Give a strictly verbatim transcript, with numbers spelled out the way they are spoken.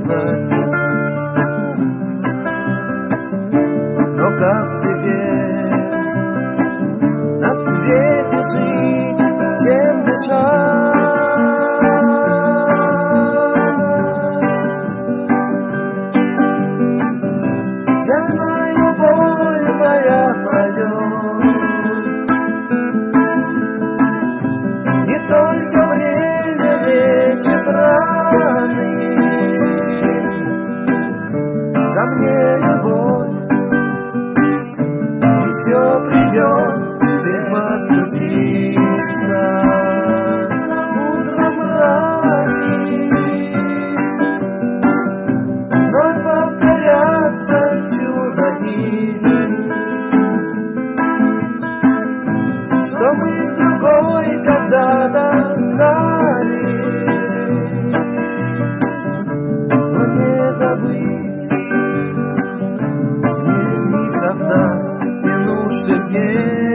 сказать. Но как теперь на свете жить, чем дышать? Я знаю, боль моя пройдет, и только время лечит раны. Ко мне любовь еще придет, ты постучится на утром рани. Вновь повторятся чудаки, что мы с другой когда-то знали. Но не забыть мне никогда не нужен.